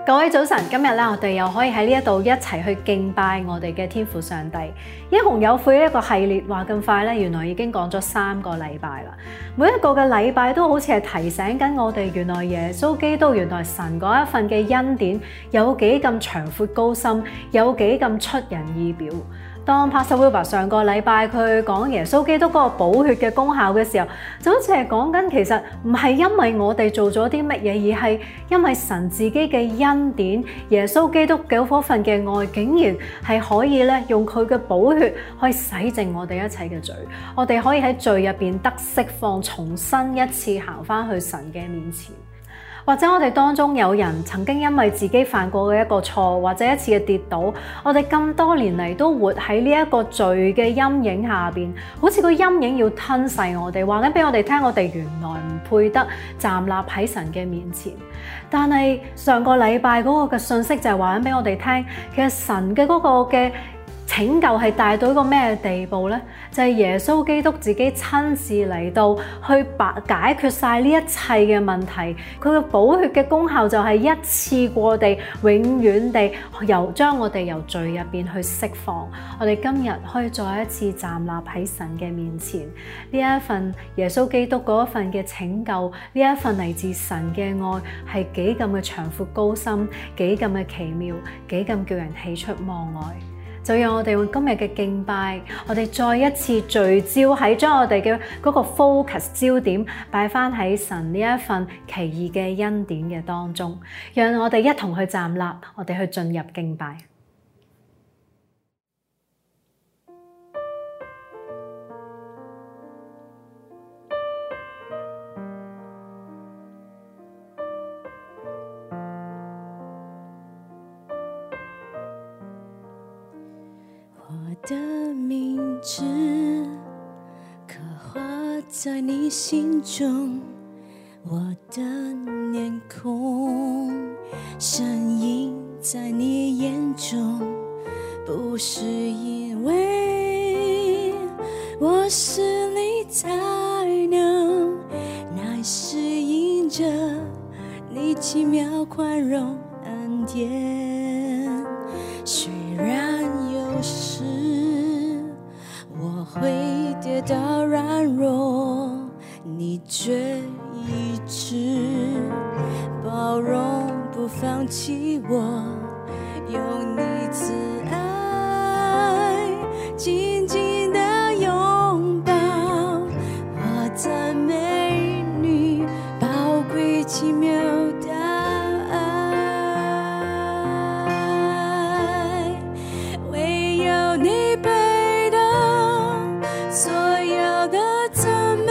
各位早晨，今日咧我哋又可以喺呢一度一齊去敬拜我哋嘅天父上帝。英雄有悔呢一個系列話咁快咧，原來已經講咗3個禮拜啦。每一個嘅禮拜都好似係提醒緊我哋，原來耶穌基督，原來神嗰一份嘅恩典有幾咁長闊高深，有幾咁出人意表。當 Pastor Wilbur 上個禮拜佢講耶穌基督嗰個寶血嘅功效嘅時候，就好似係講緊其實唔係因為我哋做咗啲乜嘢，而係因為神自己嘅恩典，耶穌基督嘅嗰份嘅愛，竟然係可以咧用佢嘅寶血可以洗淨我哋一切嘅罪，我哋可以喺罪入邊得釋放，重新一次行翻去神嘅面前。或者我哋當中有人曾經因為自己犯過嘅一個錯，或者一次嘅跌倒，我哋咁多年嚟都活喺呢一個罪嘅陰影下邊，好似個陰影要吞噬我哋，話緊俾我哋聽，我哋原來唔配得站立喺神嘅面前。但係上個禮拜嗰個嘅信息就係話緊俾我哋聽，其實神嘅嗰個嘅拯救係大到一個咩地步呢？就係耶穌基督自己親自嚟到去解決晒呢一切嘅問題，佢嘅寶血嘅功效就係一次過地、永遠地將我哋由罪入邊去釋放。我哋今日可以再一次站立喺神嘅面前，呢一份耶穌基督嗰一份嘅拯救，呢一份嚟自神嘅愛係幾咁嘅長闊高深，幾咁嘅奇妙，幾咁叫人喜出望外。就讓我哋用今日嘅敬拜，我哋再一次聚焦喺將我哋嘅嗰個 focus 焦點擺翻喺神呢一份奇異嘅恩典嘅當中，讓我哋一同去站立，我哋去進入敬拜。 我的名字刻畫在你心中，我的臉孔深印在你眼中，不是因為我實力才能，乃是因着你奇妙寬容恩典。雖然有時我會跌倒軟弱，你卻一直包容不放棄我，用你慈愛緊緊的擁抱。我讚美你寶貴奇妙的愛，唯有你配得所有的讚美，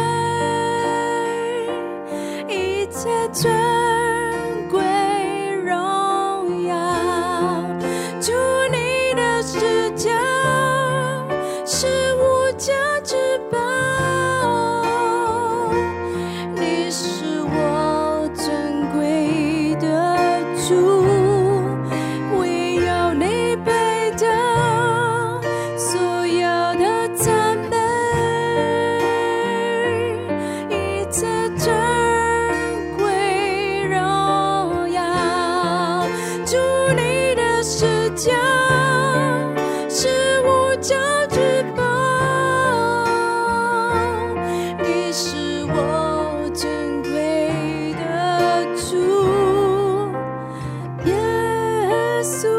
一切尊貴榮耀。主，你的十架是無價之寶，你是我尊貴的主，唯有你配得所有的讚美，一切尊貴榮耀。主，你的十架是無價之寶，你是我尊貴的主，耶穌。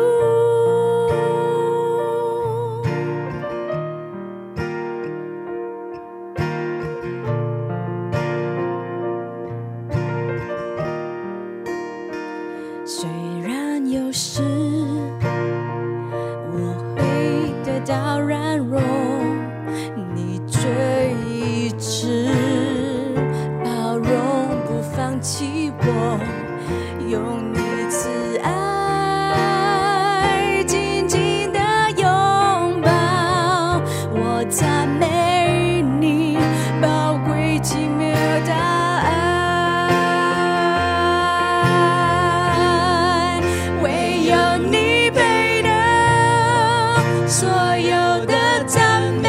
雖然有時我會跌倒軟弱，你卻一直包容不放棄我，用你慈愛緊緊的擁抱。我讚美你寶貴奇妙的愛，唯有你配得所有的讚美，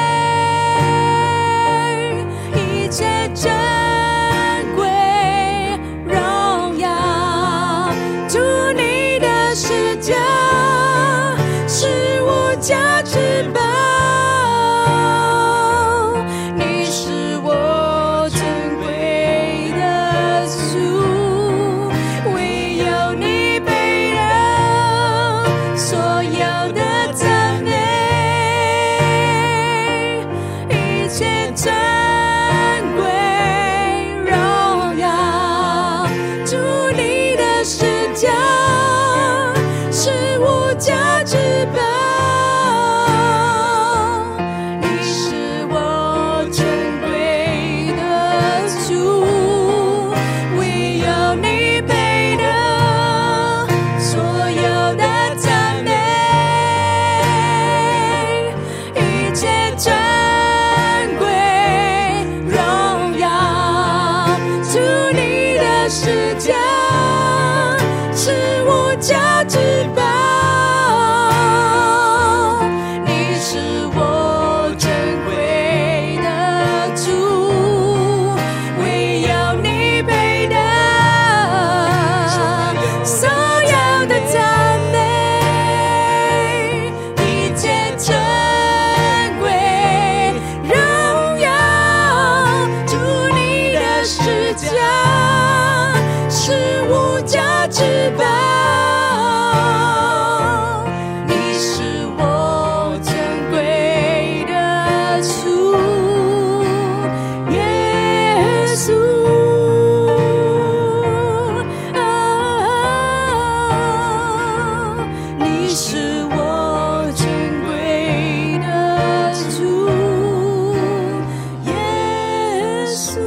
一切尊貴榮耀。主架是无价之宝，你是我珍贵的主，唯有你配得所有的赞美，一切珍贵荣耀，主你的十架是无价之宝，你是我珍贵的主，唯有你配得所有的赞美，一切珍贵荣耀，主你的十架是无价之宝，你是我珍贵的主，唯有你配得所有的赞美，一切珍贵荣耀，主你的十架是无价之宝，你是我珍贵的主，耶稣，你是我珍贵的主，耶稣。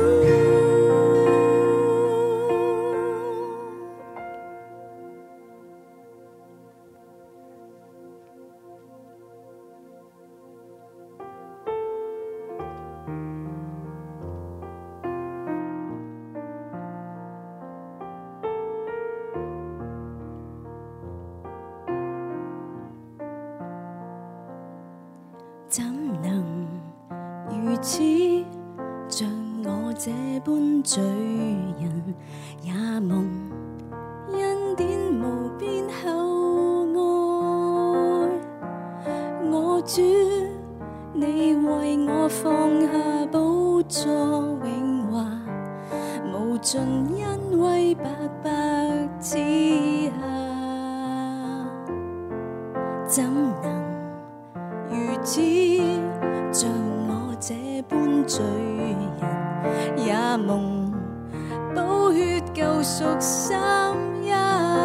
怎能如此像我這般罪人，也蒙恩典無邊厚愛？我主，你為我放下寶座榮華，無盡恩惠白白賜下，怎能如此像我這般罪人，也蒙寶血救贖心印？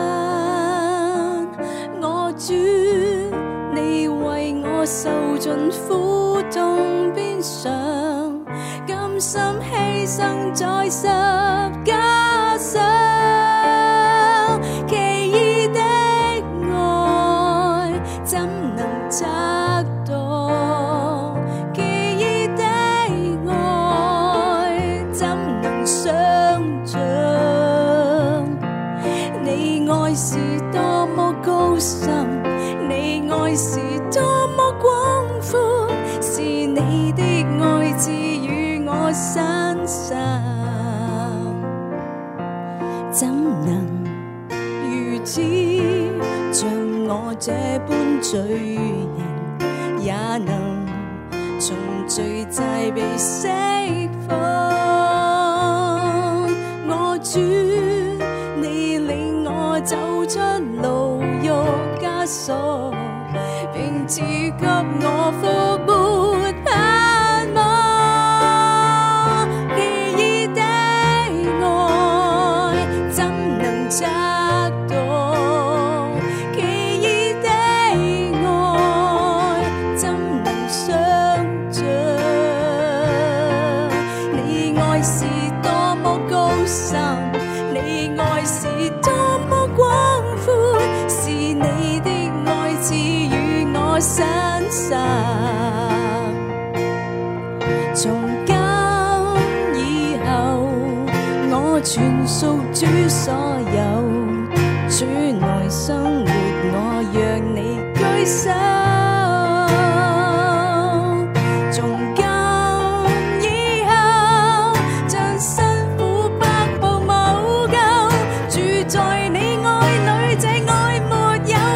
我主，你為我受盡苦痛鞭傷，甘心犧牲在十架上，奇異的愛怎能測度？奇異的愛怎能想像？你愛是多麼高深，你愛是多麼廣闊，是你的愛賜予我身上，怎能如此像我這般罪人，也能從罪債被釋放？我主，你領我走出牢獄枷鎖，並賜給我復活盼望。奇異的愛怎能測度？奇異的愛怎能想像？你愛是多麼高深，你愛是多麼廣闊，是你的愛賜予我身上。從今以後，我全屬主所有，主內生活我讓你居首。從今以後，將辛苦百步無咎，住在你愛裏，這愛沒有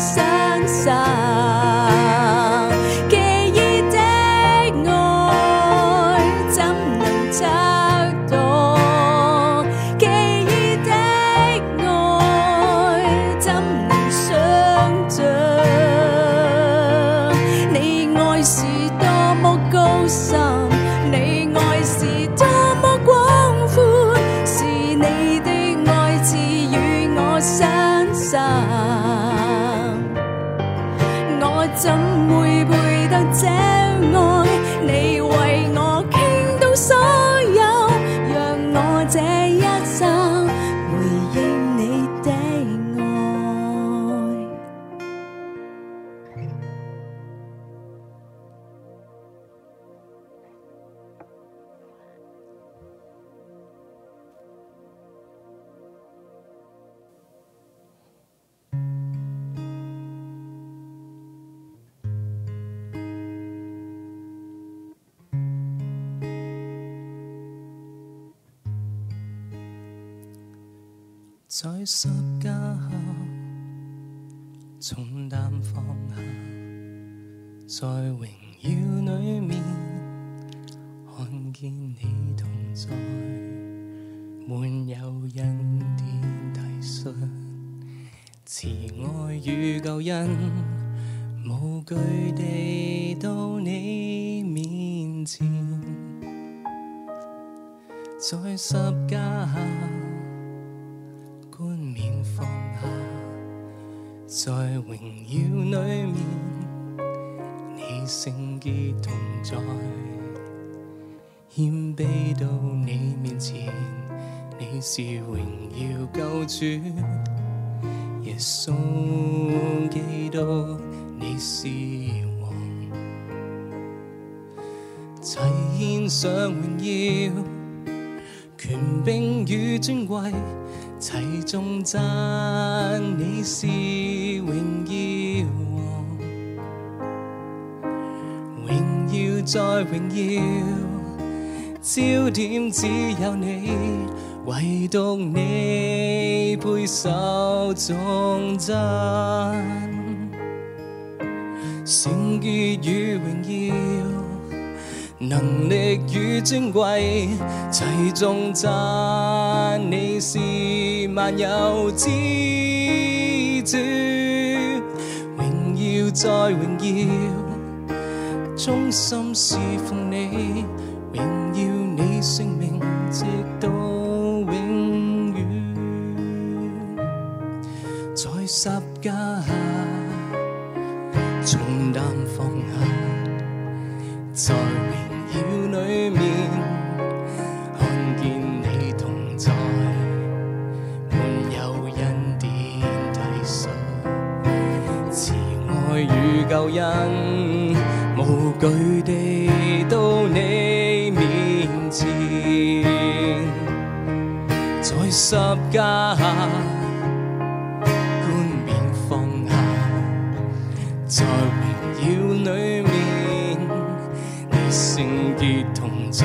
身上。記憶的愛怎能測度？記憶的愛怎能想像？你愛是多麼高深，你愛是多麼廣闊，是你的愛賜予我身上，我怎會配得這愛？你為我傾倒所有，讓我這一生回應你的愛。 在十架下，重擔放下，在榮耀裏面看見你同在，滿有恩典體恤，慈愛與救恩，無懼地到你面前，在十架下冠冕放下，在榮耀裏面，你聖潔同在，謙卑到你面前，你是榮耀救主，耶穌基督，你是王，齊獻上榮耀，權柄與尊貴。齊頌讚你是榮耀王，榮耀再榮耀，焦點只有你，唯獨你配受頌讚，聖潔與榮耀，能力與尊貴，齊頌讚你是萬有之主，榮耀再榮耀，衷心侍奉你，榮耀你聖名直到永遠，在十架下重擔放下，在榮耀裏面看見你同在，滿有恩典體恤，慈愛與救恩，無懼地到你面前，在十架下冠冕放下，在榮耀裏面聖潔同在，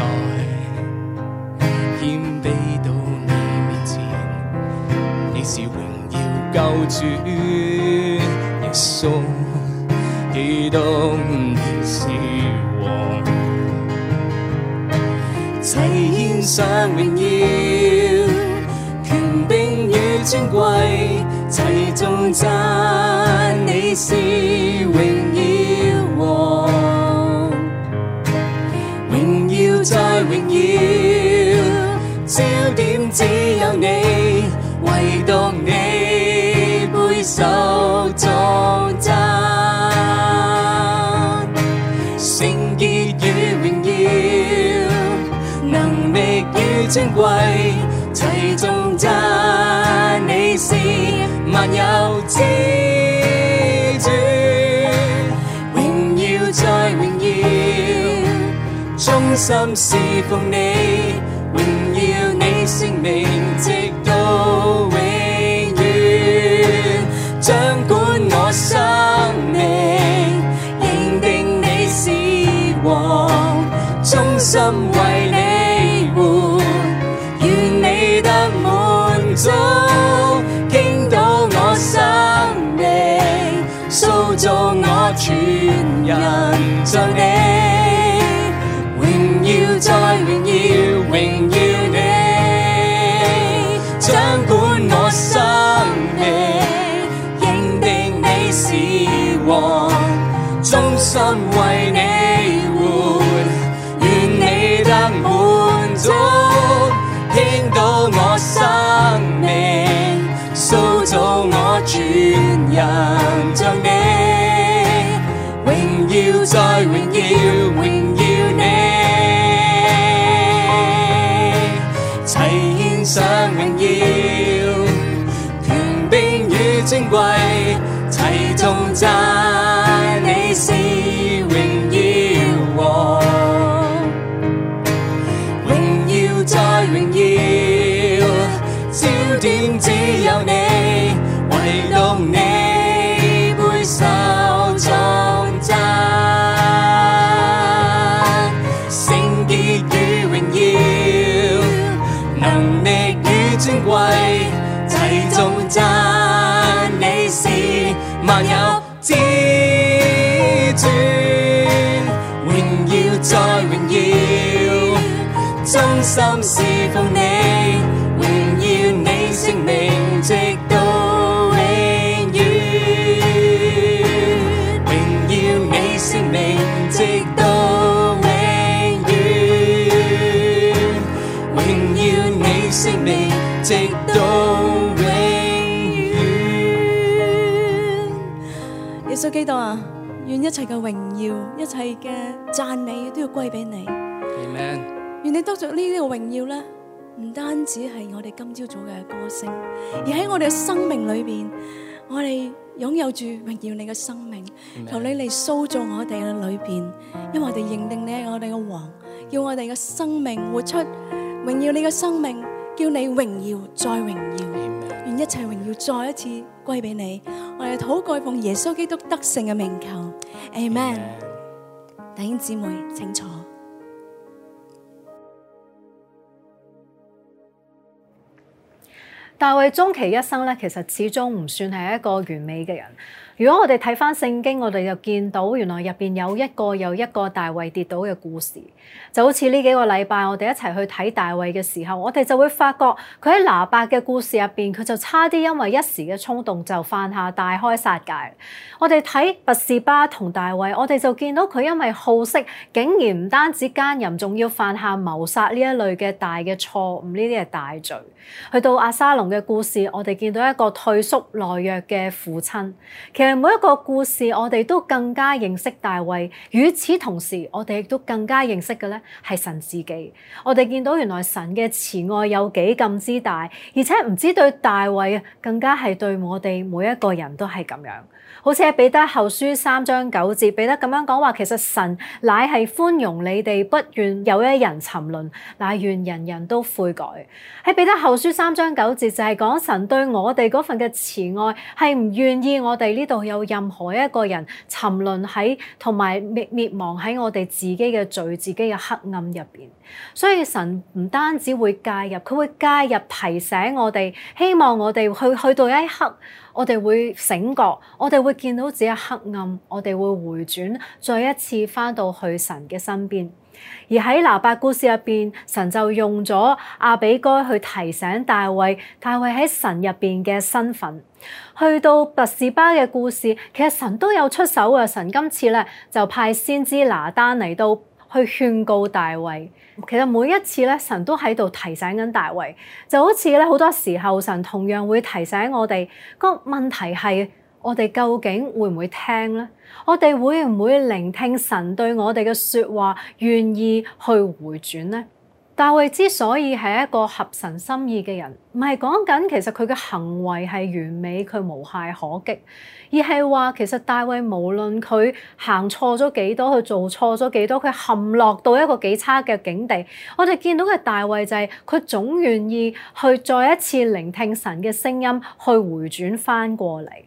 謙卑到你面前，你是榮耀救主，耶穌基督，你是王，齊獻上榮耀，權柄與尊貴，齊頌讚你是榮耀王，榮耀再榮耀，焦點只有你，唯獨你配受頌讚，聖潔與榮耀，能力與尊貴，齊頌讚你是萬有之主，榮耀再榮耀，衷心侍奉你，榮耀你聖名直到永遠，掌管我生命，認定你是王，忠心為你活，願你得滿足，傾倒我生命， 造我全人像你，榮耀再榮耀，榮耀你，掌管我生命，認定你是王，忠心為你活，願你得滿足，傾倒我生命，塑造我全人像你，榮耀再榮耀，榮耀你，齊獻上榮耀，權柄與尊貴，齊頌讚你是榮耀王，榮耀再榮耀，焦點只有你，唯獨你配受頌讚，聖潔與榮耀，能力與尊貴，齊頌讚你是萬有之尊，榮耀再榮耀，忠心侍奉你，榮耀你聖名直到永遠，榮耀你聖名直到永遠，榮耀你聖名直到永遠。 耶穌基督啊，願一切嘅榮耀、一切嘅讚美都要歸俾你。 Amen。 願你得着呢啲嘅榮耀咧，唔單止係我哋今朝早嘅歌聲，而喺我哋嘅生命裏邊，我哋擁有住榮耀你嘅生命。求你嚟塑造我哋嘅裏邊，因為我哋認定你係我哋嘅王，叫我哋嘅生命活出榮耀你嘅生命，叫你榮耀再榮耀。願一切榮耀再一次歸俾你。我哋禱告奉耶穌基督得勝嘅名求 ，Amen。弟兄姊妹請坐。 大衛終其一生咧，其實始終唔算係一個完美嘅人。如果我哋睇翻聖經，我哋就見到原來入邊有一個又一個大衛跌倒嘅故事。就好似呢幾個禮拜我哋一齊去睇大衛嘅時候，我哋就會發覺佢喺拿八嘅故事入邊，佢就差啲因為一時嘅衝動就犯下大開殺戒。我哋睇拔示巴同大衛，我哋就見到佢因為好色，竟然唔單止奸淫，仲要犯下謀殺呢一類嘅大嘅錯誤，呢啲係大罪。去到押沙龍嘅故事，我哋見到一個退縮懦弱嘅父親。其實每一個故事，我哋都更加認識大衛。與此同時，我哋亦都更加認識嘅咧係神自己。我哋見到原來神嘅慈愛有幾咁之大，而且唔止對大衛啊，更加係對我哋每一個人都係咁樣。好似喺彼得後書3章9節，彼得咁樣講話，其實神乃係寬容你哋，不願有一人沉淪，乃願人人都悔改。喺彼得後書3章9節就係講神對我哋嗰份嘅慈愛，係唔願意我哋呢度有任何一個人沉淪喺同埋滅亡喺我哋自己嘅罪、自己嘅黑暗入邊。所以神唔單止會介入，佢會介入提醒我哋，希望我哋去到一刻，我哋會醒覺，我哋會見到自己黑暗，我哋會回轉，再一次返到去神嘅身邊。而喺拿八故事入邊，神就用咗亞比該去提醒大衛喺神入邊嘅身份。去到拔示巴嘅故事，其實神都有出手嘅。神今次咧就派先知拿單嚟到去勸告大衛。其實每一次咧，神都喺度提醒緊大衛，就好似咧好多時候，神同樣會提醒我哋。個問題係，我哋究竟會唔會聽呢？我哋會唔會聆聽神對我哋嘅說話，願意去回轉呢？大衛之所以係一個合神心意嘅人，唔係講緊其實佢嘅行為係完美，佢無懈可擊，而係話其實大衛無論佢行錯咗幾多，佢做錯咗幾多，佢陷落到一個幾差嘅境地，我哋見到嘅大衛就係佢總願意去再一次聆聽神嘅聲音，去回轉翻過嚟。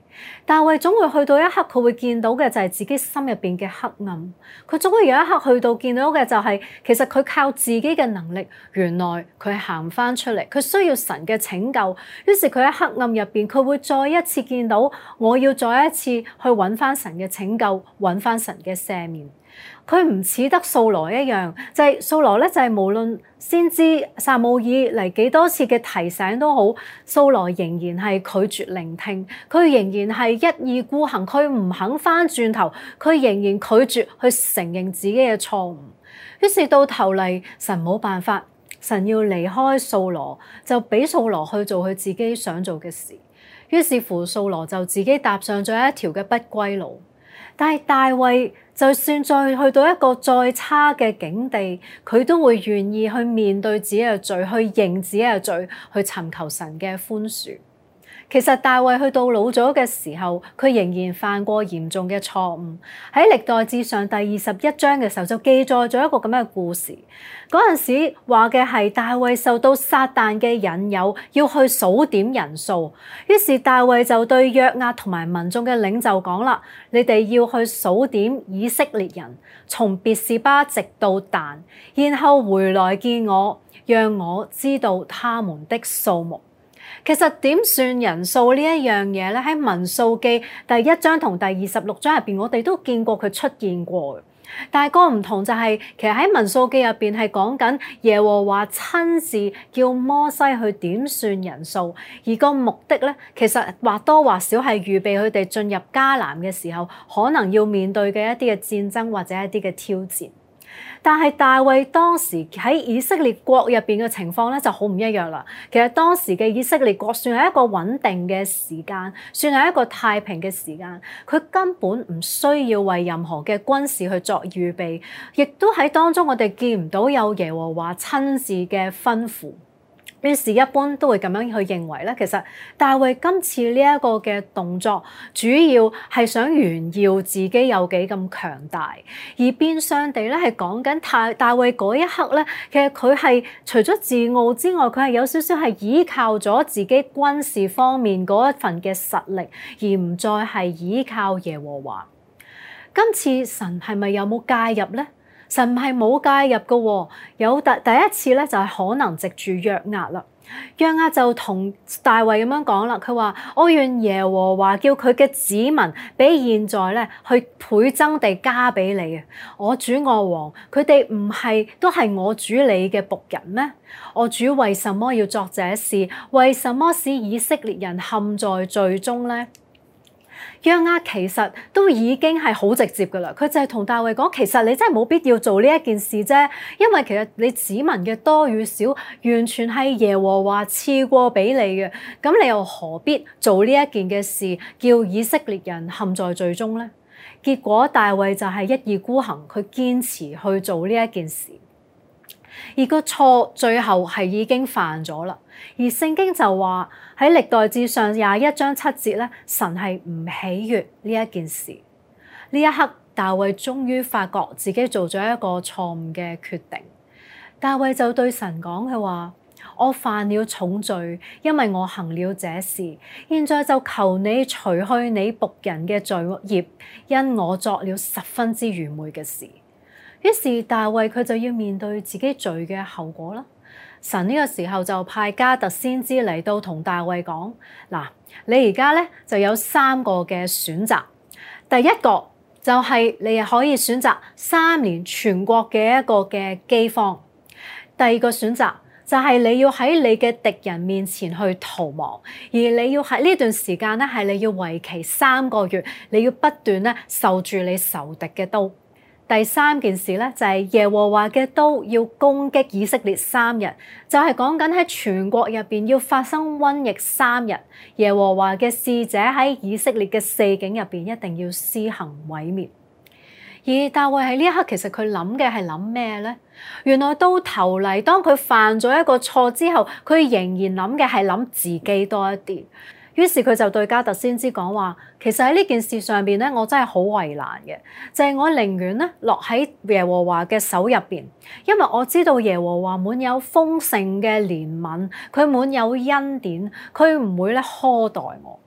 大衛總會去到一刻，佢會見到嘅就係自己心入邊嘅黑暗。佢總會有一刻去到見到嘅就係，其實佢靠自己嘅能力，原來佢行翻出嚟，佢需要神嘅拯救。於是佢喺黑暗入邊，佢會再一次見到，我要再一次去揾翻神嘅拯救，揾翻神嘅赦免。佢唔似得掃羅一樣，就係掃羅咧，就係無論先知撒母耳嚟幾多次嘅提醒都好，掃羅仍然係拒絕聆聽，佢仍然係一意孤行，佢唔肯翻轉頭，佢仍然拒絕去承認自己嘅錯誤。於是到頭嚟，神冇辦法，神要離開掃羅，就俾掃羅去做佢自己想做嘅事。於是乎，掃羅就自己踏上咗一條嘅不歸路。但係大衛就算再去到一個再差嘅境地，佢都會願意去面對自己嘅罪，去認自己嘅罪，去尋求神嘅寬恕。其實大衛去到老咗嘅時候，佢仍然犯過嚴重嘅錯誤。喺歷代志上第21章嘅時候就記載咗一個咁樣嘅故事。嗰陣時話嘅係大衛受到撒旦嘅引誘，要去數點人數。於是大衛就對約押同埋民眾嘅領袖講啦：你哋要去數點以色列人，從別是巴直到但，然後回來見我，讓我知道他們的數目。其實點算人數呢一樣嘢咧，喺民數記第1章同第26章入邊，我哋都見過佢出現過。但係個唔同就係，其實喺民數記入邊係講緊耶和華親自叫摩西去點算人數，而個目的咧，其實或多或少係預備佢哋進入迦南嘅時候，可能要面對嘅一啲嘅戰爭或者一啲嘅挑戰。但係大衛當時喺以色列國入邊嘅情況咧就好唔一樣啦。其實當時嘅以色列國算係一個穩定嘅時間，算係一個太平嘅時間，佢根本唔需要為任何嘅軍事去作預備，亦都喺當中我哋見唔到有耶和華親自嘅吩咐。於是一般都會咁樣去認為咧，其實大衛今次呢一個嘅動作，主要係想炫耀自己有幾咁強大，而變相地咧係講緊大衛嗰一刻咧，其實佢係除咗自傲之外，佢係有少少係依靠咗自己軍事方面嗰一份嘅實力，而唔再係依靠耶和華。今次神係咪有冇介入咧？神係冇介入嘅，有第一次咧就係可能藉住約押啦。約押就同大衛咁樣講啦，佢話：我願耶和華叫佢嘅子民比現在咧去倍增地加俾你啊！我主我王，佢哋唔係都係我主你嘅僕人咩？我主為什麼要作這事？為什麼使以色列人陷在罪中咧？約押其實都已經係好直接噶啦，佢就係同大衛講，其實你真係冇必要做呢一件事啫，因為其實你子民嘅多與少，完全係耶和華賜過俾你嘅，咁你又何必做呢一件嘅事，叫以色列人陷在罪中呢？結果大衛就係一意孤行，佢堅持去做呢一件事。而個錯最後係已經犯咗啦，而聖經就話喺歷代志上21章7節咧，神係唔喜悅呢一件事。呢一刻大衛終於發覺自己做咗一個錯誤嘅決定。大衛就對神講，佢話：我犯了重罪，因為我行了這事，現在就求你除去你僕人嘅罪孽，因我作了十分之愚昧嘅事。於是大衛佢就要面對自己罪嘅後果啦。神呢個時候就派迦特先知嚟到同大衛講：嗱，你而家咧就有3個嘅選擇。第一個就係你可以選擇3年全國嘅一個嘅饑荒。第二個選擇就係你要喺你嘅敵人面前去逃亡，而你要喺呢段時間咧係你要為期3個月，你要不斷咧受住你仇敵嘅刀。第三件事咧就係耶和華嘅刀要攻擊以色列3日，就係講緊喺全國入邊要發生瘟疫3日，耶和華嘅使者喺以色列嘅4境入邊一定要施行毀滅。而大衛喺呢一刻其實佢諗嘅係諗咩咧？原來到頭嚟，當佢犯咗一個錯之後，佢仍然諗嘅係諗自己多一啲。於是佢就對迦特先知講話：其實喺呢件事上邊咧，我真係好為難嘅，就係我寧願咧落喺耶和華嘅手入邊，因為我知道耶和華滿有豐盛嘅憐憫，佢滿有恩典，佢唔會咧苛待我。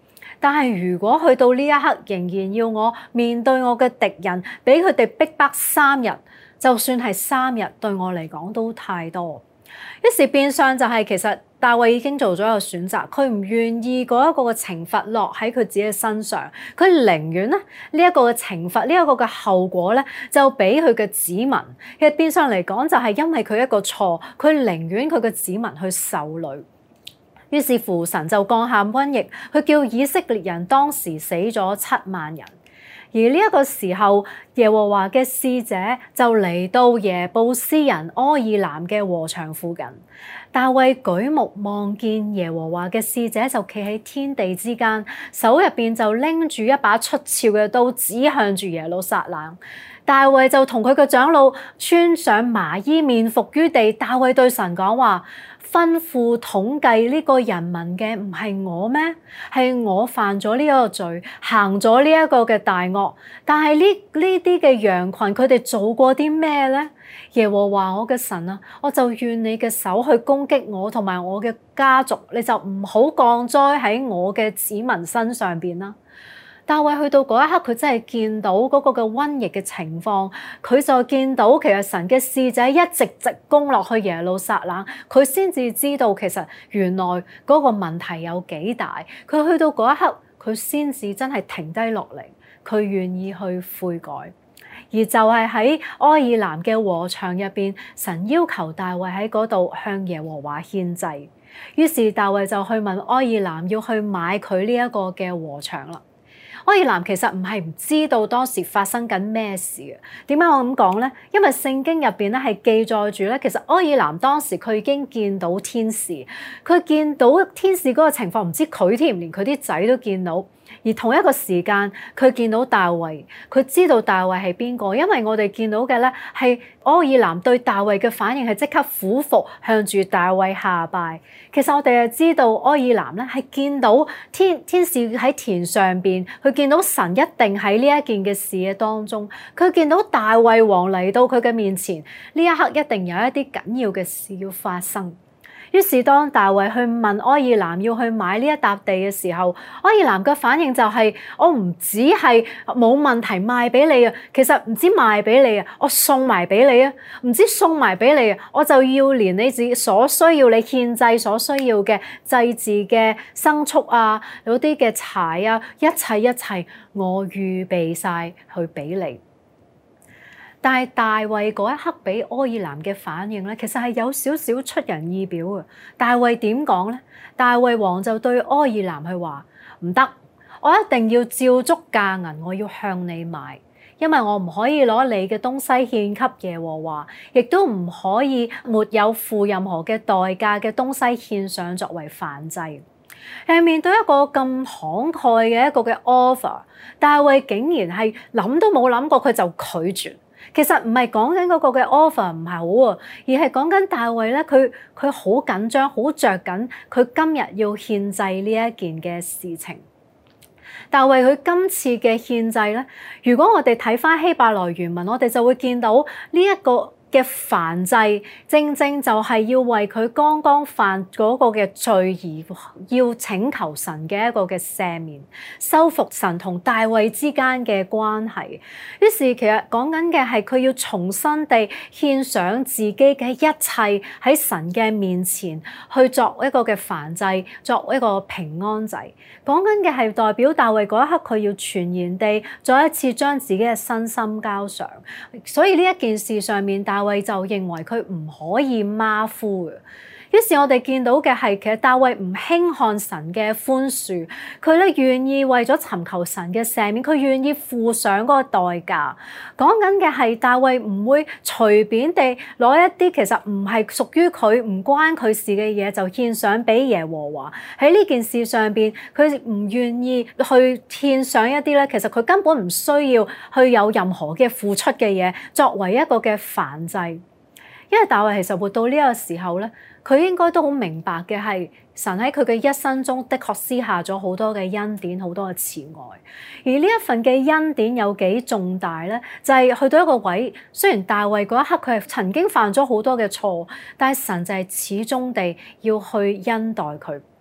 但係如果去到呢一刻仍然要我面對我嘅敵人，俾佢哋逼迫3日，就算係3日對我嚟講都太多。於是變相就係其實大衛已經做咗一個選擇，佢唔願意嗰一個嘅懲罰落喺佢自己嘅身上，佢寧願咧呢一個嘅懲罰，呢一個嘅後果咧就俾佢嘅子民。其實變相嚟講就係因為佢一個錯，佢寧願佢嘅子民去受累。於是乎神就降下瘟疫，佢叫以色列人當時死咗7萬人。而呢一個時候，耶和華嘅使者就嚟到耶布斯人柯爾南嘅禾場附近。大衛舉目望見耶和華嘅使者就企喺天地之間，手入邊就拎住一把出鞘嘅刀，指向住耶路撒冷。大衛就同佢嘅長老穿上麻衣，面伏於地。大衛對神講話：吩咐統計呢個人民嘅唔係我咩？係我犯咗呢一個罪，行咗呢一個嘅大惡。但係呢啲嘅羊群，佢哋做過啲咩呢？耶和華我嘅神啊，我就願你嘅手去攻擊我同埋我嘅家族，你就唔好降災喺我嘅子民身上邊啦。大衛去到嗰一刻，佢真係見到嗰個嘅瘟疫嘅情況，佢就見到其實神嘅使者一直直攻落去耶路撒冷，佢先至知道其實原來嗰個問題有幾大。佢去到嗰一刻，佢先至真係停低落嚟，佢願意去悔改。而就係喺柯爾南嘅禾場入邊，神要求大衛喺嗰度向耶和華獻祭。於是大衛就去問柯爾南要去買佢呢一個嘅禾場啦。柯爾南其實唔係唔知道當時發生緊咩事嘅。點解我咁講呢？因為聖經入邊咧係記載住咧，其實柯爾南當時佢已經見到天使，佢見到天使嗰個情況，唔知佢添，連佢啲仔都見到。而同一個時間，佢見到大衛，佢知道大衛係邊個，因為我哋見到嘅咧係柯爾南對大衛嘅反應係即刻俯伏向住大衛下拜。其實我哋就知道柯爾南咧係見到天使喺田上邊，佢見到神一定喺呢一件嘅事嘅當中，佢見到大衛王嚟到佢嘅面前，呢一刻一定有一啲緊要嘅事要發生。於是當大衛去問柯爾南要去買呢一笪地嘅時候，柯爾南嘅反應就係：我唔止係冇問題賣俾你啊，其實唔止賣俾你啊，我送埋俾你啊，唔止送埋俾你啊，我就要連你自己所需要你獻祭所需要嘅祭祀嘅牲畜啊，嗰啲嘅柴啊，一切我預備晒去俾你。但係大衛嗰一刻俾柯爾南嘅反應咧，其實係有少少出人意表嘅。大衛點講咧？大衛王就對柯爾南去話：唔得，我一定要照足價銀，我要向你買，因為我唔可以攞你嘅東西獻給耶和華，亦都唔可以沒有付任何嘅代價嘅東西獻上作為燔祭。係面對一個咁慷慨嘅一個嘅 offer， 大衛竟然係諗都冇諗過，佢就拒絕。其實唔係講緊嗰個嘅 offer 唔係好喎，而係講緊大衛咧，佢好緊張，好着緊佢今日要獻祭呢一件嘅事情。大衛佢今次嘅獻祭咧，如果我哋睇翻希伯來原文，我哋就會見到呢一個嘅燔祭，正正就係要為佢剛剛犯嗰個嘅罪而要請求神嘅一個嘅赦免，修復神同大衛之間嘅關係。於是其實講緊嘅係佢要重新地獻上自己嘅一切喺神嘅面前，去作一個嘅燔祭，作一個平安祭。講緊嘅係代表大衛嗰一刻佢要全然地再一次將自己嘅身心交上。所以呢一件事上面，大衛就認為佢唔可以馬虎嘅。於是我哋見到嘅係，其實大衛唔輕看神嘅寬恕，佢咧願意為咗尋求神嘅赦免，佢願意付上嗰個代價。講緊嘅係大衛唔會隨便地攞一啲其實唔係屬於佢、唔關佢事嘅嘢就獻上俾耶和華。喺呢件事上邊，佢唔願意去獻上一啲咧，其實佢根本唔需要去有任何嘅付出嘅嘢，作為一個嘅燔祭。因為大衛其實活到呢個時候咧，佢應該都好明白嘅係神喺佢嘅一生中的確施下咗好多嘅恩典，好多嘅慈愛。而呢一份嘅恩典有幾重大咧？就係去到一個位，雖然大衛嗰一刻佢係曾經犯咗好多嘅錯，但係神就係始終地要去恩待佢。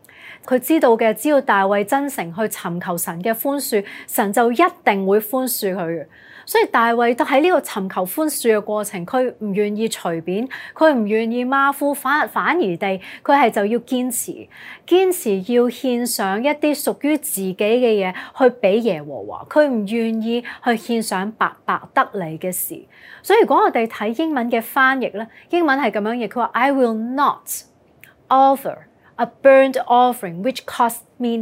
佢知道嘅，只要大衛真誠去尋求神嘅寬恕，神就一定會寬恕佢嘅。所以大衛都喺呢個尋求寬恕嘅過程，佢唔願意隨便，佢唔願意馬虎，反而地佢係就要堅持要獻上一啲屬於自己嘅嘢去俾耶和華，佢唔願意去獻上白白得嚟嘅事。所以如果我哋睇英文嘅翻譯咧，英文係咁樣譯，佢話 I will not offer a burnt offering which cost me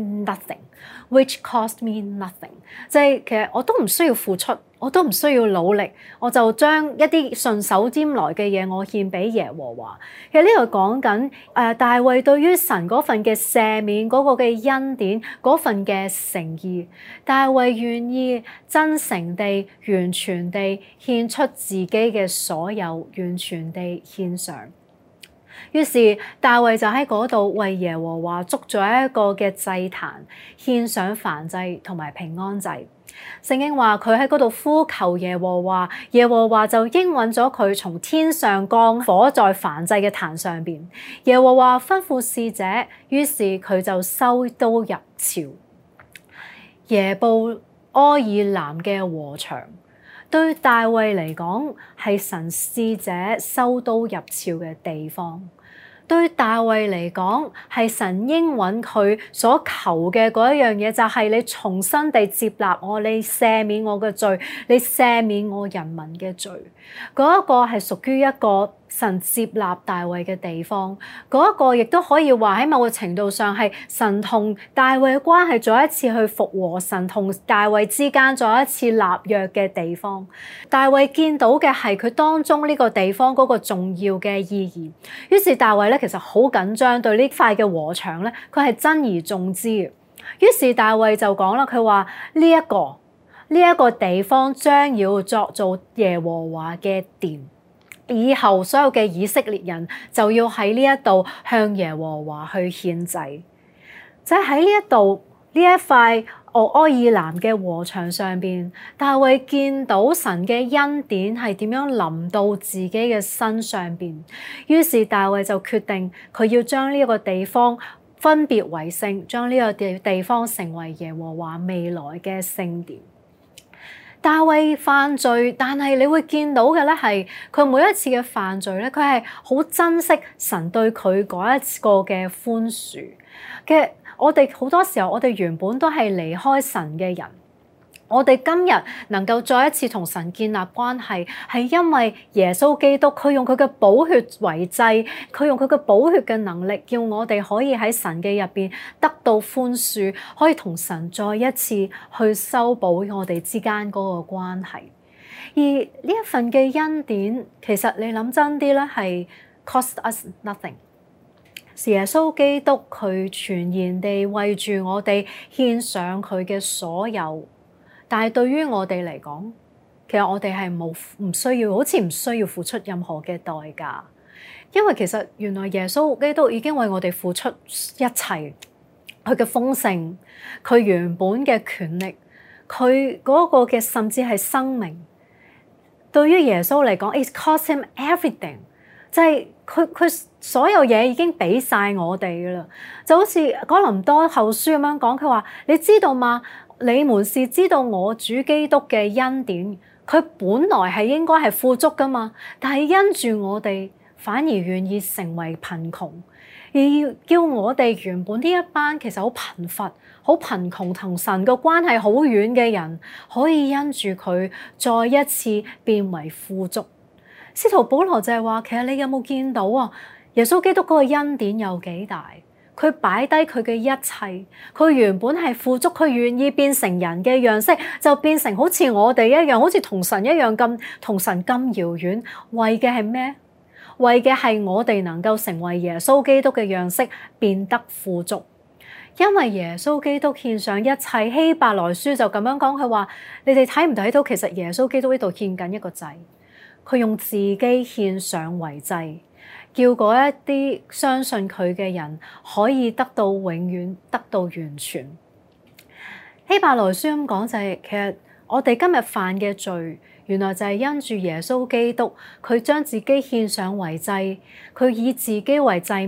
nothing，即係其實我都唔需要付出，我都唔需要努力，我就將一啲順手拈來嘅嘢我獻俾耶和華。其實呢度講緊大衛對於神嗰份嘅赦免，嗰個嘅恩典，嗰份嘅誠意，大衛願意真誠地完全地獻出自己嘅所有，完全地獻上。於是大衛就喺嗰度為耶和華築咗一個嘅祭壇，獻上燔祭同埋平安祭。聖經話佢喺嗰度呼求耶和華，耶和華就應允咗佢，從天上降火在燔祭嘅壇上邊。耶和華吩咐使者，於是佢就收刀入鞘。耶布柯爾南嘅禾場對大衛嚟講係神使者收刀入鞘嘅地方。對大衛嚟講，係神應允佢所求嘅嗰一樣嘢，就係你重新地接納我，你赦免我嘅罪，你赦免我人民嘅罪。嗰一個係屬於一個神接納大衛嘅地方，嗰一個亦都可以話喺某個程度上係神同大衛嘅關係再一次去復和，神同大衛之間再一次立約嘅地方。大衛見到嘅係佢當中呢個地方嗰個重要嘅意義，於是大衛咧其實好緊張對呢塊嘅禾場咧，佢係珍而重之嘅。於是大衛就講啦，佢話呢一個地方將要作做耶和華嘅殿。以後所有嘅以色列人就要喺呢一度向耶和華去獻祭，就喺呢一度呢一塊柯爾南嘅禾場上邊，大衛見到神嘅恩典係點樣臨到自己嘅身上邊，於是大衛就決定佢要將呢一個地方分別為聖，將呢個地方成為耶和華未來嘅聖殿。大衛犯罪，但係你會見到嘅咧係佢每一次嘅犯罪咧，佢係好珍惜神對佢嗰一個嘅寬恕嘅。我哋好多時候，我哋原本都係離開神嘅人，我哋今日能夠再一次同神建立關係，係因為耶穌基督佢用佢嘅寶血為祭，佢用佢嘅寶血嘅能力，叫我哋可以喺神嘅入邊得到寬恕，可以同神再一次去修補我哋之間嗰個關係。而呢一份嘅恩典，其實你諗真啲咧，係 cost us nothing。耶穌基督佢全然地為住我哋獻上佢嘅所有。但係對於我哋嚟講，其實我哋係唔需要，好似唔需要付出任何嘅代價，因為其實原來耶穌基督已經為我哋付出一切，佢嘅豐盛，佢原本嘅權力，佢嗰個嘅甚至係生命。對於耶穌嚟講 ，it cost him everything， 就係佢所有嘢已經俾晒我哋噶啦，就好似哥林多後書咁樣講，佢話你知道嗎？你們是知道我主基督嘅恩典，佢本來係應該係富足噶嘛，但係因住我哋反而願意成為貧窮，而要叫我哋原本呢一班其實好貧乏、好貧窮同神嘅關係好遠嘅人，可以因住佢再一次變為富足。使徒保羅就係話，其實你有冇見到啊？耶穌基督嗰個恩典有幾大？佢擺低佢嘅一切，佢原本係富足，佢願意變成人嘅樣式，就變成好似我哋一樣，好似同神一樣咁，同神咁遙遠。為嘅係咩？為嘅係我哋能夠成為耶穌基督嘅樣式，變得富足。因為耶穌基督獻上一切，希伯來書就咁樣講，佢話你哋睇唔睇到？其實耶穌基督呢度獻緊一個祭，佢用自己獻上為祭。叫嗰一啲相信佢嘅人可以得到永遠，得到完全。希伯來書咁講就係，其實我哋今日犯嘅罪，原來就係因住耶穌基督，佢將自己獻上為祭，佢以自己為祭物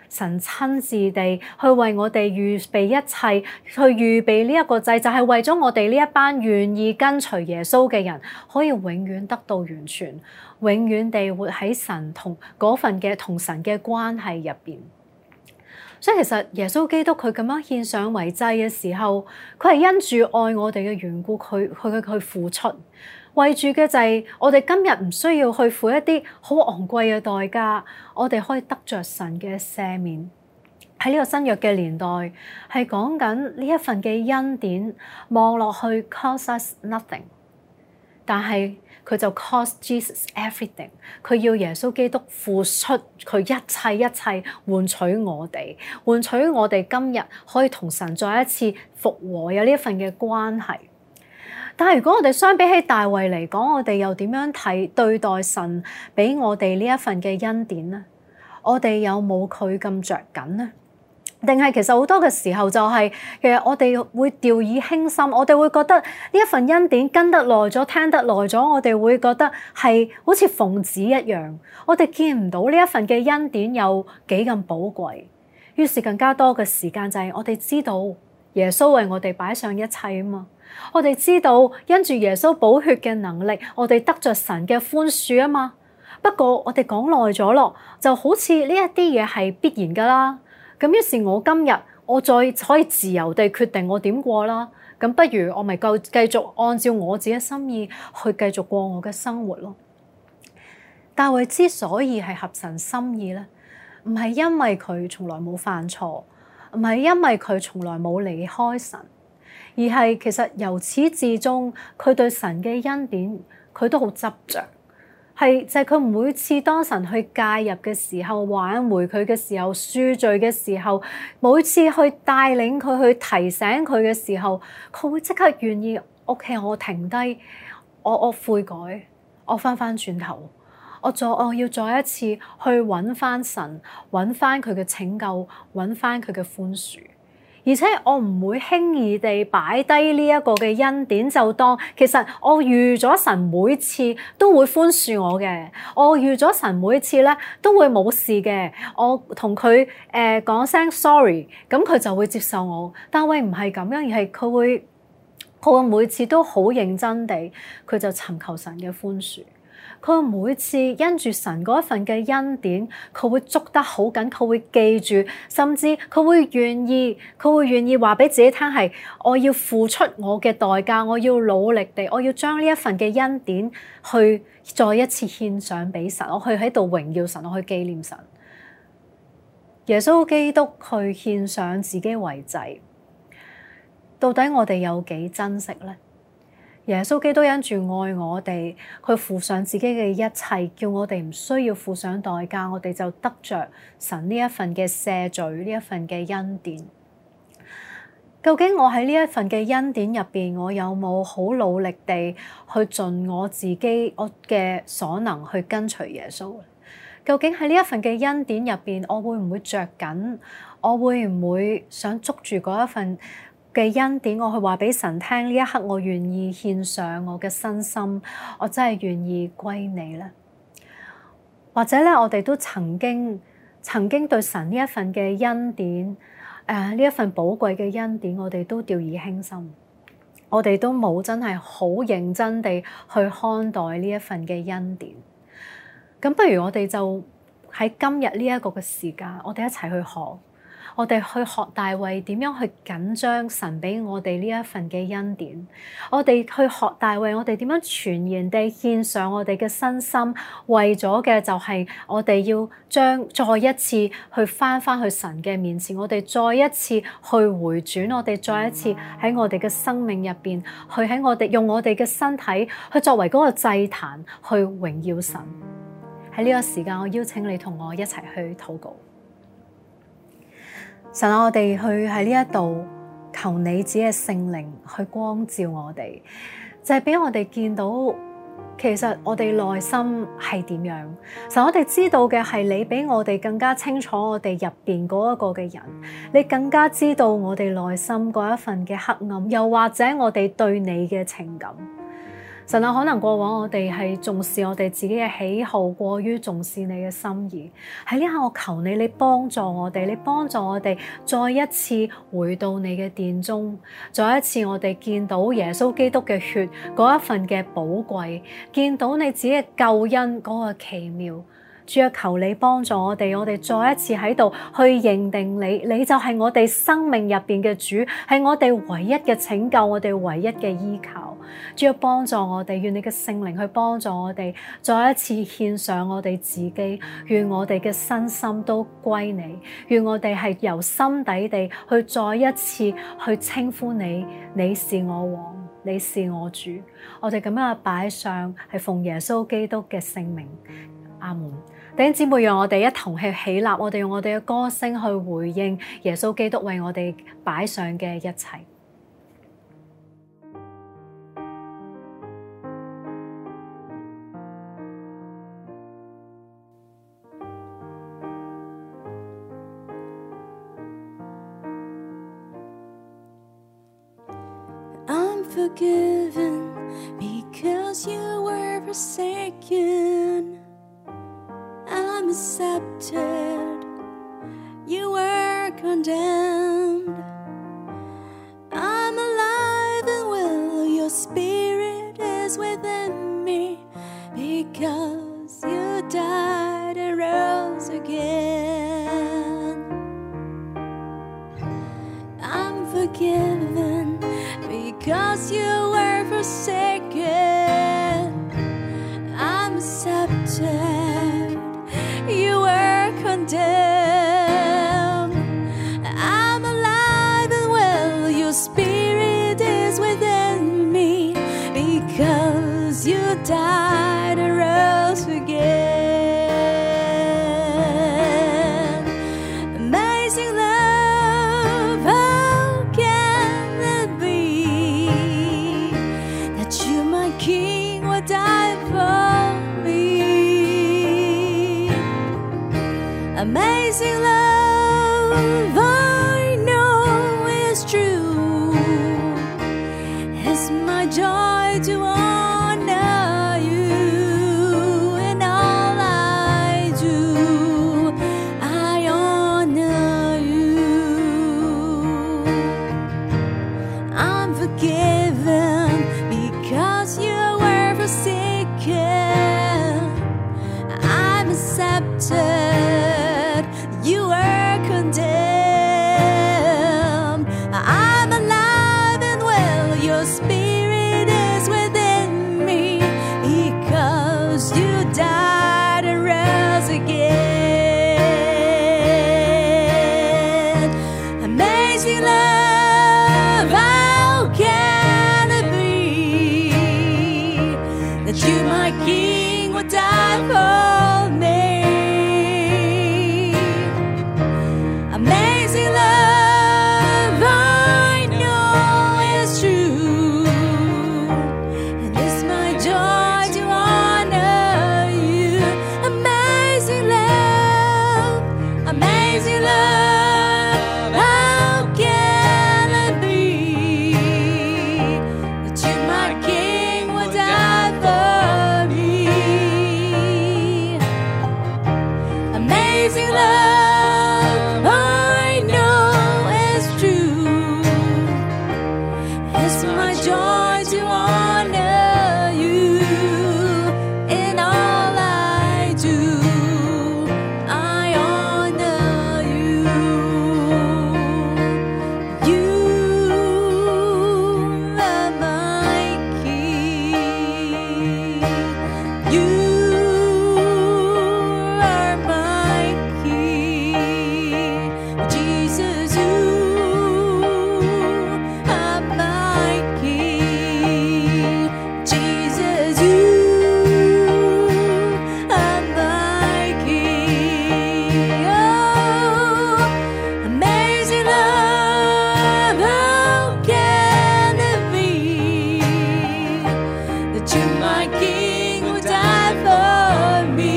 神親自地去為我哋預備一切，去預備呢一個祭，就係為咗我哋呢一班願意跟隨耶穌嘅人，可以永遠得到完全，永遠地活喺神同嗰份嘅同神嘅關係入邊。所以其實耶穌基督佢咁樣獻上為祭嘅時候，佢係因住愛我哋嘅緣故，佢付出。為住嘅就係我哋今日唔需要去付一啲好昂貴嘅代價，我哋可以得着神嘅赦免。喺呢個新約嘅年代，係講緊呢一份嘅恩典，望落去 cost us nothing， 但係佢就 cost Jesus everything。佢要耶穌基督付出佢一切換取我哋，換取我哋今日可以同神再一次復和，有呢一份嘅關係。但係如果我哋相比起大衛嚟講，我哋又點樣對待神俾我哋呢一份嘅恩典呢？我哋有冇佢咁着緊呢？定係其實好多嘅時候就係其實我哋會掉以輕心，我哋會覺得呢一份恩典跟得耐咗，聽得耐咗，我哋會覺得係好似奉旨一樣，我哋見唔到呢一份嘅恩典有幾咁寶貴。於是更加多嘅時間就係我哋知道耶穌為我哋擺上一切啊嘛。我哋知道因住耶穌寶血嘅能力，我哋得着神嘅寬恕啊嘛。不過我哋講耐咗咯，就好似呢一啲嘢係必然噶啦。咁於是我今日我再可以自由地決定我點過啦。咁不如我咪繼續按照我自己心意去繼續過我嘅生活咯。大衛之所以係合神心意咧，唔係因為佢從來冇犯錯，唔係因為佢從來冇離開神。而係其實由始至終，佢對神嘅恩典，佢都好執着。係就係佢每次當神去介入嘅時候，挽回佢嘅時候，贖罪嘅時候，每次去帶領佢去提醒佢嘅時候，佢會即刻願意 OK， 我停低，我悔改，我翻轉頭，我要再一次去揾翻神，揾翻佢嘅拯救，揾翻佢嘅寬恕。而且我唔會輕易地擺低呢一個嘅恩典，就當其實我預咗神每次都會寬恕我嘅，我預咗神每次咧都會冇事嘅，我同佢講聲 sorry， 咁佢就會接受我。但係唔係咁樣，而係佢會每次都好認真地，佢就尋求神嘅寬恕。佢每次因住神嗰一份嘅恩典，佢會捉得好緊，佢會記住，甚至佢會願意話俾自己聽係，我要付出我嘅代價，我要努力地，我要將呢一份嘅恩典去再一次獻上俾神，我去喺度榮耀神，我去紀念神。耶穌基督去獻上自己為祭，到底我哋有幾珍惜呢？耶穌基督因住愛我哋，佢付上自己嘅一切，叫我哋唔需要付上代價，我哋就得着神呢一份嘅赦罪，呢一份嘅恩典。究竟我喺呢一份嘅恩典入邊，我有冇好努力地去盡我自己我嘅所能去跟隨耶穌？究竟喺呢一份嘅恩典入邊，我會唔會着緊？我會唔會想捉住嗰一份嘅恩典，我去話俾神聽，呢一刻我願意獻上我嘅身心，我真係願意歸你咧。或者咧，我哋都曾經對神呢一份嘅恩典，呢一份寶貴嘅恩典，我哋都掉以輕心，我哋都冇真係好認真地去看待呢一份嘅恩典。咁不如我哋就喺今日呢一個嘅時間，我哋一齊去學。我哋去學大衛點樣去緊張神俾我哋呢一份嘅恩典，我哋去學大衛，我哋點樣全然地獻上我哋嘅身心，為咗嘅就係我哋要將再一次去翻去神嘅面前，我哋再一次去回轉，我哋再一次喺我哋嘅生命入邊，去喺我哋用我哋嘅身體去作為嗰個祭壇去榮耀神。喺呢個時間，我邀請你同我一齊去禱告。神啊，我哋去喺呢一度求你自己嘅聖靈去光照我哋，就係俾我哋見到其實我哋內心係點樣。神，我哋知道嘅係你比我哋更加清楚我哋入邊嗰一個嘅人，你更加知道我哋內心嗰一份嘅黑暗，又或者我哋對你嘅情感。 神啊，可能過往我哋係重視我哋自己嘅喜好，過於重視你嘅心意。喺呢刻我求你，你幫助我哋，你幫助我哋再一次回到你嘅殿中，再一次我哋見到耶穌基督嘅血嗰一份嘅寶貴，見到你自己嘅救恩嗰個奇妙。主啊，求你幫助我哋再一次喺度去認定你，你就係我哋生命入邊嘅主，係我哋唯一嘅拯救，我哋唯一嘅依靠。主啊，幫助我哋，願你嘅聖靈去幫助我哋，再一次獻上我哋自己，願我哋嘅身心都歸你，願我哋係由心底地去再一次去稱呼你，你是我王，你是我主。我哋咁樣嘅擺上係奉耶穌基督嘅聖名，阿門。弟兄姊妹，讓我哋一同去起立，我哋用我哋嘅歌聲去回應耶穌基督為我哋擺上嘅一切。 I'm forgiven because you were forsaken. I'm accepted, you were condemned. I'm alive and well, your spirit is within me, because you died and rose again. I'm forgiven because you were forsaken. I'm accepted, you were condemned. I'm alive and well, your spirit is within me, because you died and rose again. Amazing love, how can it be that you, my King, would die for me? Amazing love, I know is true. It's my joy to honor you in all I do. I honor you. I'm forgiven because you were forsaken. I'm accepted, you were condemned. I'm alive and well, your spirit is within me, because you died and rose again. Amazing love, how can it be that you, my King, would die for me? Amazing love, I know is true, and it's my joy to honor you. Amazing love, how can it be that you, my King, would die for me? Amazing love, I know is true. It's my joy to honor you in all I do. I honor you. You are my King. You are my King. Jesus, you are my King. Jesus, you are my King. Oh, amazing love, how can it be that you, my King, would die for me?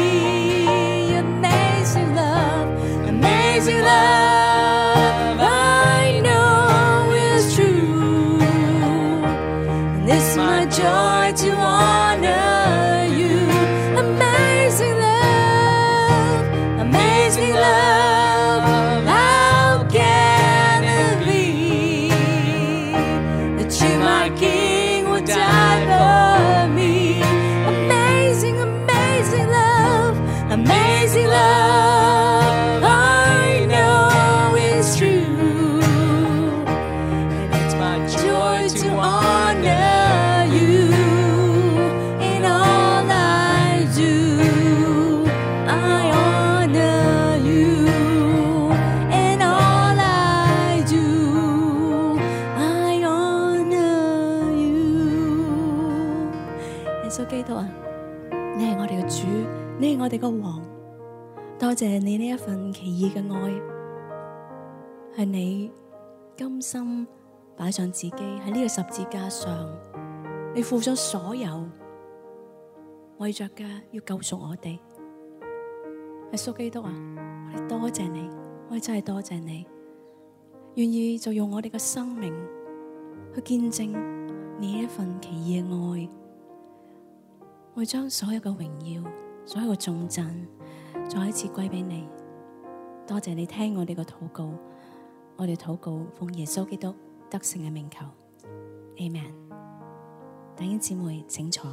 Amazing love, I know is true, and it's my joy to honor you. Amazing love, amazing love. How can it be that you, my King, would die for me? Amazing, amazing love, amazing love. I know it's true, and it's my joy to honor you in all I do. I honor you in all I do. I honor you. 耶穌基督啊，你係我哋嘅主，你係我哋嘅王。多謝你呢一份奇異嘅愛，係你甘心擺上自己喺呢個十字架上，你付咗所有，為着嘅要救贖我哋。耶穌基督啊，我哋多謝你，我哋真係多謝你，願意就用我哋嘅生命去見證你一份奇異嘅愛。我將所有嘅榮耀、所有嘅頌讚再一次歸俾你。多謝你聽我哋嘅禱告，我哋禱告奉耶穌基督得勝嘅名求 ，Amen。弟兄姊妹請坐。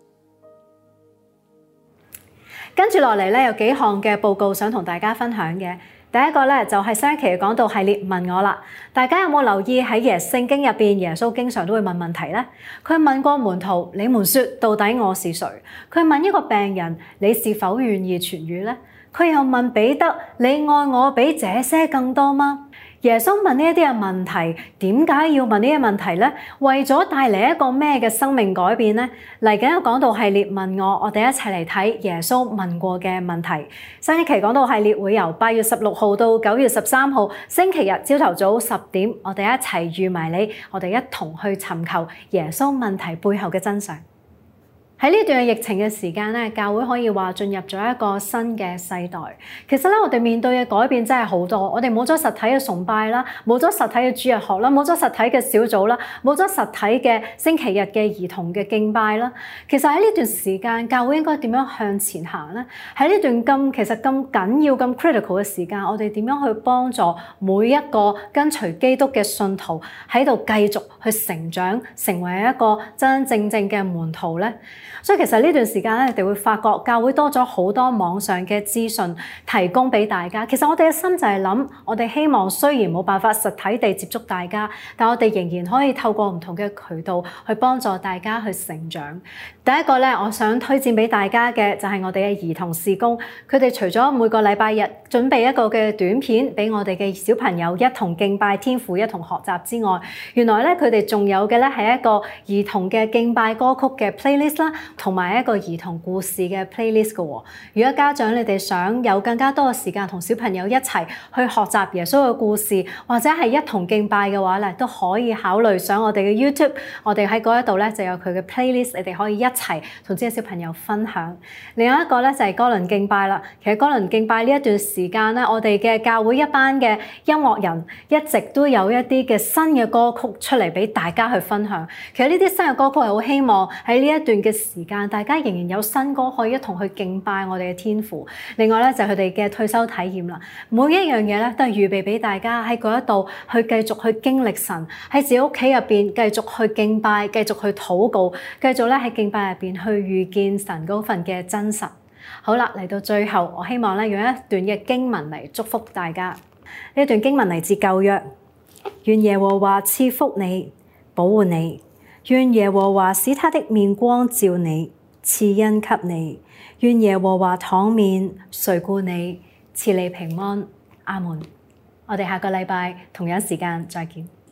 跟住落嚟咧，有幾項嘅報告想同大家分享嘅。第一個咧就係上一期嘅講道系列問我啦，大家有冇留意喺聖經入邊，耶穌經常都會問問題咧？佢問過門徒：你們說到底我是誰？佢問一個病人：你是否願意痊癒咧？佢又問彼得：你愛我比這些更多嗎？耶穌問呢一啲嘅問題，點解要問呢啲問題咧？為咗帶嚟一個咩嘅生命改變咧？嚟緊嘅講道系列問我哋一齊嚟睇耶穌問過嘅問題。新一期講道系列會由8月16號到9月13號星期日朝頭早10點，我哋一齊預埋你，我哋一同去尋求耶穌問題背後嘅真相。喺呢段疫情嘅時間咧，教會可以話進入咗一個新嘅世代。其實咧，我哋面對嘅改變真係好多。我哋冇咗實體嘅崇拜啦，冇咗實體嘅主日學啦，冇咗實體嘅小組啦，冇咗實體嘅星期日嘅兒童嘅敬拜啦。其實喺呢段時間，教會應該點樣向前行咧？喺呢段其實咁緊要、咁 critical 嘅時間，我哋點樣去幫助每一個跟隨基督嘅信徒喺度繼續去成長，成為一個真真正正嘅門徒咧？所以其實呢段時間咧，你哋會發覺教會多咗好多網上嘅資訊提供俾大家。其實我哋嘅心就係諗，我哋希望雖然冇辦法實體地接觸大家，但我哋仍然可以透過唔同嘅渠道去幫助大家去成長。第一個咧，我想推薦俾大家嘅就係我哋嘅兒童事工。佢哋除咗每個禮拜日準備一個嘅短片俾我哋嘅小朋友一同敬拜天父、一同學習之外，原來咧佢哋仲有嘅咧係一個兒童嘅敬拜歌曲嘅 playlist 啦，同埋一個兒童故事嘅 playlist 嘅。如果家長你哋想有更加多嘅時間同小朋友一齊去學習耶穌嘅故事，或者係一同敬拜嘅話咧，都可以考慮上我哋嘅 YouTube。我哋喺嗰一度咧就有佢嘅 playlist， 你哋可以一齊同啲小朋友分享。另外一個咧就係歌倫敬拜啦。其實歌倫敬拜呢一段時間咧，我哋嘅教會一班嘅音樂人一直都有一啲嘅新嘅歌曲出嚟俾大家去分享。其實呢啲新嘅歌曲係好希望喺呢一段嘅時間，大家仍然有新歌可以一同去敬拜我哋嘅天父。另外咧就係佢哋嘅退休體驗啦，每一樣嘢咧都係預備俾大家喺嗰一度去繼續去經歷神，喺自己屋企入邊繼續去敬拜，繼續去禱告，繼續咧喺敬拜入邊去遇見神嗰份嘅真實。好啦，嚟到最後，我希望咧用一段嘅經文嚟祝福大家。呢段經文嚟自舊約，願耶和華賜福你，保護你；願耶和華使他的面光照你，賜恩給你；願耶和華敞面垂顧你，賜你平安。阿門。我哋下個禮拜同樣時間再見。